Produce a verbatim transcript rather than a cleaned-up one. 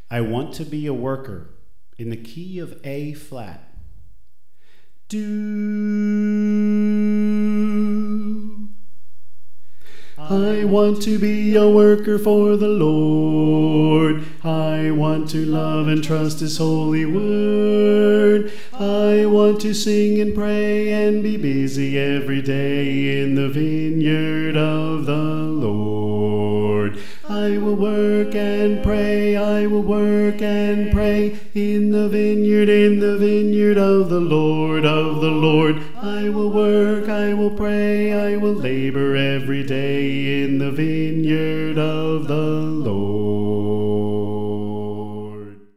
I want to be a worker in the key of A flat. Do. I want to be a worker for the Lord. I want to love and trust His holy word. I want to sing and pray and be busy every day in the vineyard of the Lord. I will work and pray, I will work and pray in the vineyard, in the vineyard of the Lord, of the Lord. I will work, I will pray, I will labor every day in the vineyard of the